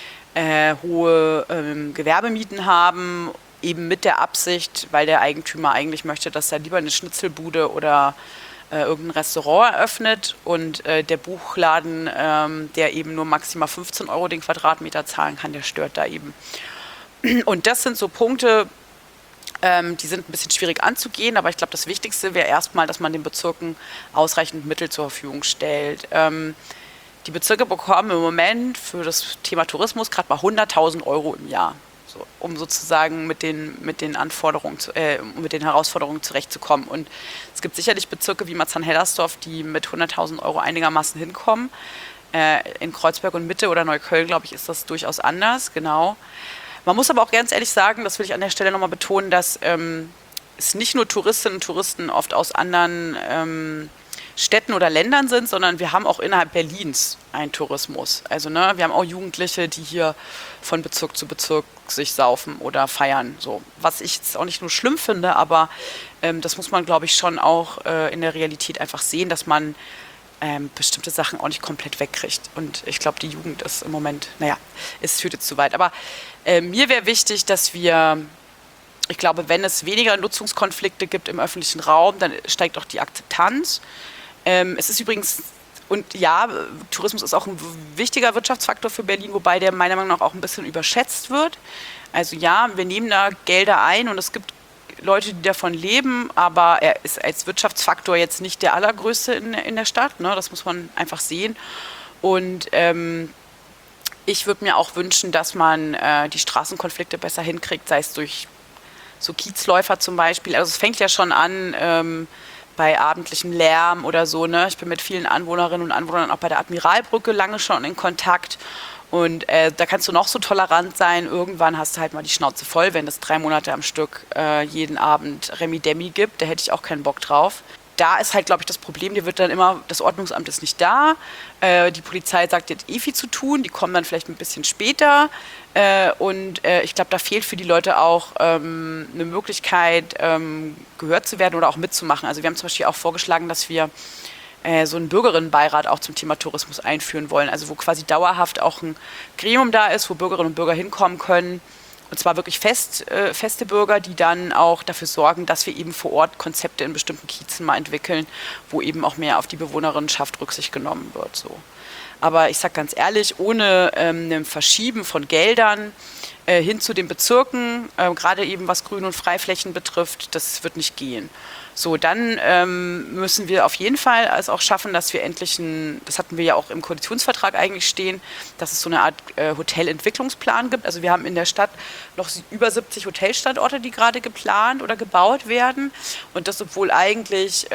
hohe Gewerbemieten haben, eben mit der Absicht, weil der Eigentümer eigentlich möchte, dass er lieber eine Schnitzelbude oder irgendein Restaurant eröffnet und der Buchladen, der eben nur maximal 15 € den Quadratmeter zahlen kann, der stört da eben. Und das sind so Punkte, die sind ein bisschen schwierig anzugehen, aber ich glaube, das Wichtigste wäre erstmal, dass man den Bezirken ausreichend Mittel zur Verfügung stellt. Die Bezirke bekommen im Moment für das Thema Tourismus gerade mal 100.000 € im Jahr, so, um sozusagen mit den Anforderungen, mit den Herausforderungen zurechtzukommen. Und es gibt sicherlich Bezirke wie Marzahn-Hellersdorf, die mit 100.000 € einigermaßen hinkommen. In Kreuzberg und Mitte oder Neukölln, glaube ich, ist das durchaus anders, genau. Man muss aber auch ganz ehrlich sagen, das will ich an der Stelle nochmal betonen, dass es nicht nur Touristinnen und Touristen oft aus anderen Städten oder Ländern sind, sondern wir haben auch innerhalb Berlins einen Tourismus. Also wir haben auch Jugendliche, die hier von Bezirk zu Bezirk sich saufen oder feiern. So, was ich jetzt auch nicht nur schlimm finde, aber das muss man, glaube ich, schon auch in der Realität einfach sehen, dass man bestimmte Sachen auch nicht komplett wegkriegt. Und ich glaube, die Jugend ist im Moment, es führt jetzt zu weit. Aber mir wäre wichtig, dass ich glaube, wenn es weniger Nutzungskonflikte gibt im öffentlichen Raum, dann steigt auch die Akzeptanz. Es ist übrigens, und ja, Tourismus ist auch ein wichtiger Wirtschaftsfaktor für Berlin, wobei der meiner Meinung nach auch ein bisschen überschätzt wird. Also ja, wir nehmen da Gelder ein und es gibt Leute, die davon leben, aber er ist als Wirtschaftsfaktor jetzt nicht der allergrößte in der Stadt, ne? Das muss man einfach sehen. Und ich würde mir auch wünschen, dass man die Straßenkonflikte besser hinkriegt, sei es durch so Kiezläufer zum Beispiel. Also es fängt ja schon an bei abendlichem Lärm oder so. Ne? Ich bin mit vielen Anwohnerinnen und Anwohnern auch bei der Admiralbrücke lange schon in Kontakt. Und da kannst du noch so tolerant sein. Irgendwann hast du halt mal die Schnauze voll, wenn es 3 Monate am Stück jeden Abend Remi-Demi gibt. Da hätte ich auch keinen Bock drauf. Da ist halt, glaube ich, das Problem, dir wird dann immer, das Ordnungsamt ist nicht da, die Polizei sagt, die hat viel zu tun, die kommen dann vielleicht ein bisschen später und ich glaube, da fehlt für die Leute auch eine Möglichkeit, gehört zu werden oder auch mitzumachen. Also wir haben zum Beispiel auch vorgeschlagen, dass wir so einen Bürgerinnenbeirat auch zum Thema Tourismus einführen wollen, also wo quasi dauerhaft auch ein Gremium da ist, wo Bürgerinnen und Bürger hinkommen können. Und zwar wirklich feste Bürger, die dann auch dafür sorgen, dass wir eben vor Ort Konzepte in bestimmten Kiezen mal entwickeln, wo eben auch mehr auf die Bewohnerinnenschaft Rücksicht genommen wird. So. Aber ich sage ganz ehrlich, ohne ein Verschieben von Geldern hin zu den Bezirken, gerade eben was Grün- und Freiflächen betrifft, das wird nicht gehen. So, dann müssen wir auf jeden Fall es auch schaffen, dass wir endlich das hatten wir ja auch im Koalitionsvertrag eigentlich stehen, dass es so eine Art Hotelentwicklungsplan gibt. Also wir haben in der Stadt noch über 70 Hotelstandorte, die gerade geplant oder gebaut werden. Und das, obwohl eigentlich,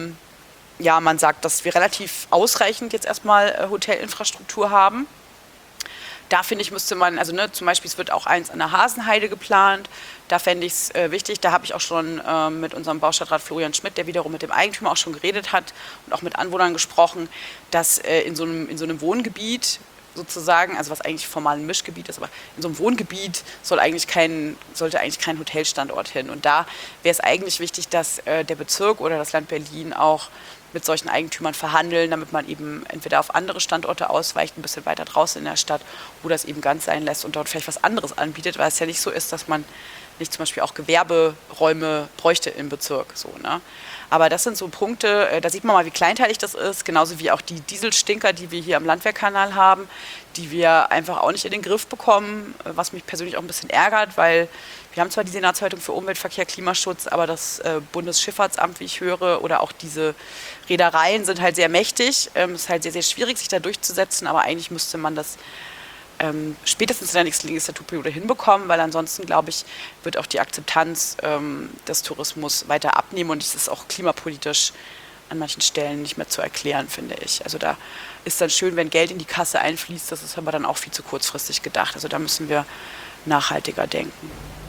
man sagt, dass wir relativ ausreichend jetzt erstmal Hotelinfrastruktur haben. Da finde ich, müsste man, also zum Beispiel, es wird auch eins an der Hasenheide geplant. Da fände ich es wichtig, da habe ich auch schon mit unserem Baustadtrat Florian Schmidt, der wiederum mit dem Eigentümer auch schon geredet hat und auch mit Anwohnern gesprochen, dass in so einem Wohngebiet sozusagen, also was eigentlich formal ein Mischgebiet ist, aber in so einem Wohngebiet sollte eigentlich kein Hotelstandort hin. Und da wäre es eigentlich wichtig, dass der Bezirk oder das Land Berlin auch mit solchen Eigentümern verhandeln, damit man eben entweder auf andere Standorte ausweicht, ein bisschen weiter draußen in der Stadt, wo das eben ganz sein lässt und dort vielleicht was anderes anbietet, weil es ja nicht so ist, dass man nicht zum Beispiel auch Gewerberäume bräuchte im Bezirk. So, ne? Aber das sind so Punkte, da sieht man mal, wie kleinteilig das ist, genauso wie auch die Dieselstinker, die wir hier am Landwehrkanal haben, die wir einfach auch nicht in den Griff bekommen, was mich persönlich auch ein bisschen ärgert, weil wir haben zwar die Senatsverwaltung für Umwelt, Verkehr, Klimaschutz, aber das Bundesschifffahrtsamt, wie ich höre, oder auch diese Reedereien sind halt sehr mächtig. Es ist halt sehr, sehr schwierig, sich da durchzusetzen, aber eigentlich müsste man das spätestens in der nächsten Legislaturperiode hinbekommen, weil ansonsten, glaube ich, wird auch die Akzeptanz des Tourismus weiter abnehmen und es ist auch klimapolitisch an manchen Stellen nicht mehr zu erklären, finde ich. Also da ist dann schön, wenn Geld in die Kasse einfließt, das ist aber dann auch viel zu kurzfristig gedacht. Also da müssen wir nachhaltiger denken.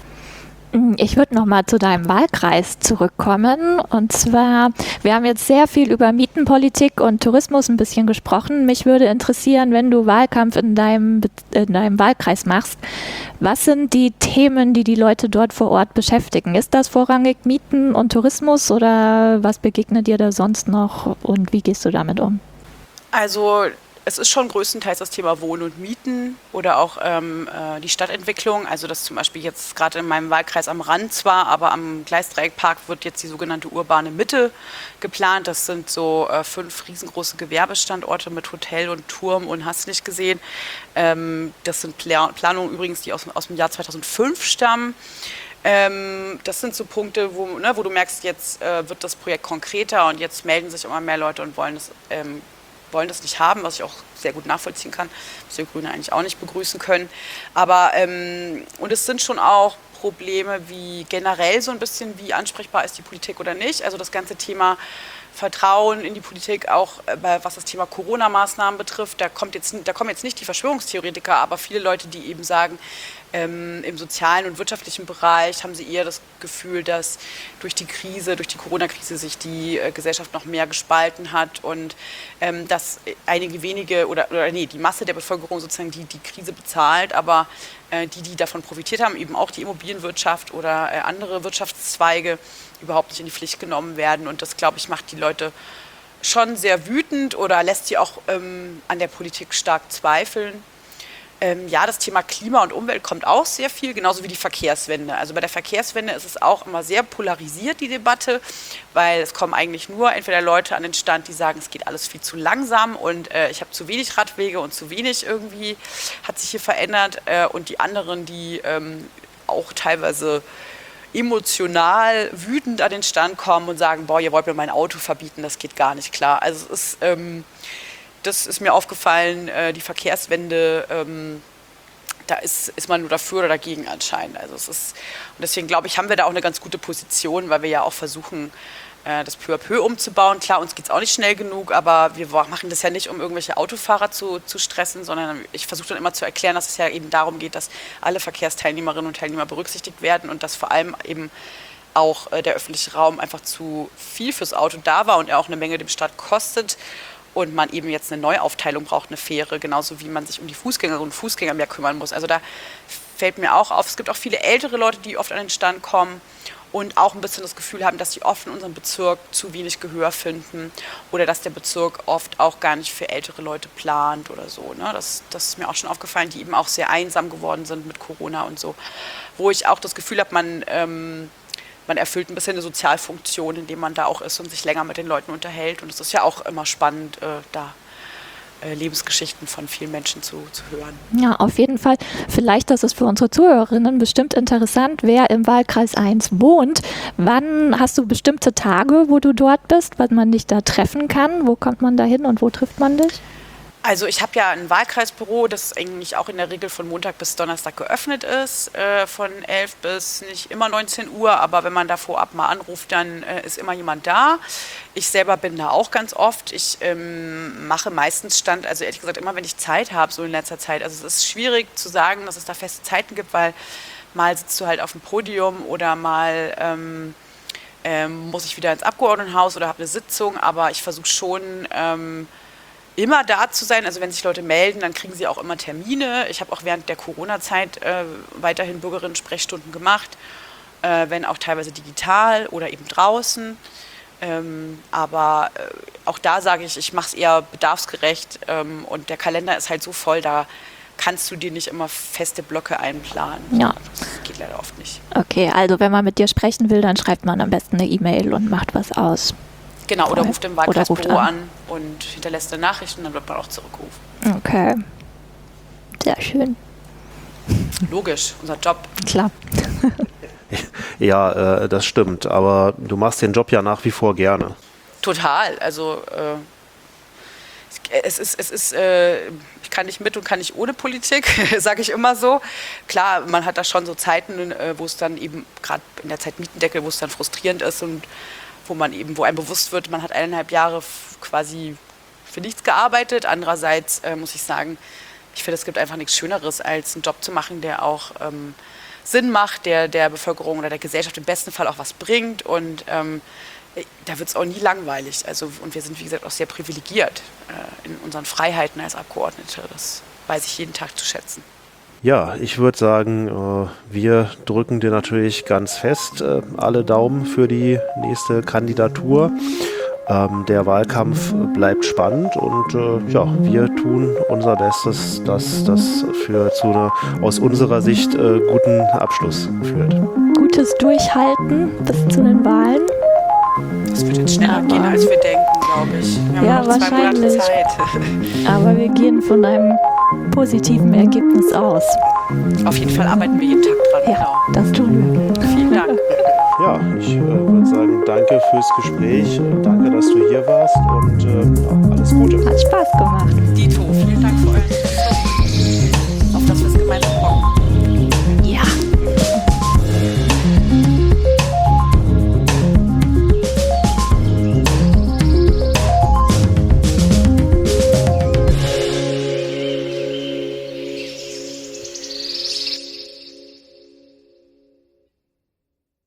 Ich würde noch mal zu deinem Wahlkreis zurückkommen. Und zwar, wir haben jetzt sehr viel über Mietenpolitik und Tourismus ein bisschen gesprochen. Mich würde interessieren, wenn du Wahlkampf in deinem Wahlkreis machst, was sind die Themen, die Leute dort vor Ort beschäftigen? Ist das vorrangig Mieten und Tourismus oder was begegnet dir da sonst noch und wie gehst du damit um? Also es ist schon größtenteils das Thema Wohnen und Mieten oder auch die Stadtentwicklung. Also das zum Beispiel jetzt gerade in meinem Wahlkreis am Rand zwar, aber am Gleisdreieckpark wird jetzt die sogenannte urbane Mitte geplant. Das sind so 5 riesengroße Gewerbestandorte mit Hotel und Turm und hast nicht gesehen. Das sind Planungen übrigens, die aus dem Jahr 2005 stammen. Das sind so Punkte, wo du merkst, jetzt wird das Projekt konkreter und jetzt melden sich immer mehr Leute und wollen das nicht haben, was ich auch sehr gut nachvollziehen kann, was wir Grüne eigentlich auch nicht begrüßen können. Aber, und es sind schon auch Probleme wie generell so ein bisschen, wie ansprechbar ist die Politik oder nicht. Also das ganze Thema Vertrauen in die Politik, auch was das Thema Corona-Maßnahmen betrifft, da kommen jetzt nicht die Verschwörungstheoretiker, aber viele Leute, die eben sagen, im sozialen und wirtschaftlichen Bereich haben sie eher das Gefühl, dass durch die Corona-Krise sich die Gesellschaft noch mehr gespalten hat und dass einige wenige die Masse der Bevölkerung sozusagen die Krise bezahlt, aber die davon profitiert haben, eben auch die Immobilienwirtschaft oder andere Wirtschaftszweige überhaupt nicht in die Pflicht genommen werden. Und das, glaube ich, macht die Leute schon sehr wütend oder lässt sie auch an der Politik stark zweifeln. Das Thema Klima und Umwelt kommt auch sehr viel, genauso wie die Verkehrswende. Also bei der Verkehrswende ist es auch immer sehr polarisiert, die Debatte, weil es kommen eigentlich nur entweder Leute an den Stand, die sagen, es geht alles viel zu langsam und ich habe zu wenig Radwege und zu wenig irgendwie hat sich hier verändert und die anderen, die auch teilweise emotional wütend an den Stand kommen und sagen, boah, ihr wollt mir mein Auto verbieten, das geht gar nicht klar. Also es ist das ist mir aufgefallen, die Verkehrswende da ist man nur dafür oder dagegen anscheinend. Also und deswegen glaube ich, haben wir da auch eine ganz gute Position, weil wir ja auch versuchen, das peu à peu umzubauen. Klar, uns geht es auch nicht schnell genug, aber wir machen das ja nicht, um irgendwelche Autofahrer zu stressen, sondern ich versuche dann immer zu erklären, dass es ja eben darum geht, dass alle Verkehrsteilnehmerinnen und Teilnehmer berücksichtigt werden und dass vor allem eben auch der öffentliche Raum einfach zu viel fürs Auto da war und er auch eine Menge dem Staat kostet und man eben jetzt eine Neuaufteilung braucht, eine faire, genauso wie man sich um die Fußgängerinnen und Fußgänger mehr kümmern muss. Also da fällt mir auch auf, es gibt auch viele ältere Leute, die oft an den Stand kommen und auch ein bisschen das Gefühl haben, dass sie oft in unserem Bezirk zu wenig Gehör finden oder dass der Bezirk oft auch gar nicht für ältere Leute plant oder so. Ne? Das ist mir auch schon aufgefallen, die eben auch sehr einsam geworden sind mit Corona und so. Wo ich auch das Gefühl habe, man erfüllt ein bisschen eine Sozialfunktion, indem man da auch ist und sich länger mit den Leuten unterhält. Und es ist ja auch immer spannend, da Lebensgeschichten von vielen Menschen zu hören. Ja, auf jeden Fall. Vielleicht, das ist für unsere Zuhörerinnen bestimmt interessant, wer im Wahlkreis 1 wohnt. Wann hast du bestimmte Tage, wo du dort bist, wann man dich da treffen kann? Wo kommt man da hin und wo trifft man dich? Also ich habe ja ein Wahlkreisbüro, das eigentlich auch in der Regel von Montag bis Donnerstag geöffnet ist, von 11 bis nicht immer 19 Uhr, aber wenn man da vorab mal anruft, dann ist immer jemand da. Ich selber bin da auch ganz oft. Ich mache meistens Stand, also ehrlich gesagt immer, wenn ich Zeit habe, so in letzter Zeit. Also es ist schwierig zu sagen, dass es da feste Zeiten gibt, weil mal sitzt du halt auf dem Podium oder mal muss ich wieder ins Abgeordnetenhaus oder habe eine Sitzung, aber ich versuche schon immer da zu sein. Also wenn sich Leute melden, dann kriegen sie auch immer Termine. Ich habe auch während der Corona-Zeit weiterhin Bürgerinnen-Sprechstunden gemacht, wenn auch teilweise digital oder eben draußen. Aber auch da sage ich mache es eher bedarfsgerecht und der Kalender ist halt so voll, da kannst du dir nicht immer feste Blöcke einplanen. Ja. Das geht leider oft nicht. Okay, also wenn man mit dir sprechen will, dann schreibt man am besten eine E-Mail und macht was aus. Genau, oder ruft im Wahlkreisbüro an an und hinterlässt eine Nachricht und dann wird man auch zurückgerufen. Okay, sehr schön. Logisch, unser Job. Klar. Ja, das stimmt, aber du machst den Job ja nach wie vor gerne. Total, also ich kann nicht mit und kann nicht ohne Politik, sage ich immer so. Klar, man hat da schon so Zeiten, wo es dann eben, gerade in der Zeit Mietendeckel, wo es dann frustrierend ist und wo einem bewusst wird, man hat 1,5 Jahre quasi für nichts gearbeitet. Andererseits muss ich sagen, ich finde, es gibt einfach nichts Schöneres, als einen Job zu machen, der auch Sinn macht, der Bevölkerung oder der Gesellschaft im besten Fall auch was bringt. Und da wird es auch nie langweilig. Also, und wir sind, wie gesagt, auch sehr privilegiert in unseren Freiheiten als Abgeordnete. Das weiß ich jeden Tag zu schätzen. Ja, ich würde sagen, wir drücken dir natürlich ganz fest alle Daumen für die nächste Kandidatur. Der Wahlkampf bleibt spannend und wir tun unser Bestes, dass das zu einer aus unserer Sicht guten Abschluss führt. Gutes Durchhalten bis zu den Wahlen. Das wird jetzt schneller gehen, als wir denken, glaube ich. Wir haben ja, noch 2 Monate Zeit. Aber wir gehen von einem positiven Ergebnis aus. Auf jeden Fall arbeiten wir jeden Tag dran. Ja, genau. Das tun wir. Vielen Dank. Ja, ich würde sagen, danke fürs Gespräch, danke, dass du hier warst und alles Gute. Hat Spaß gemacht.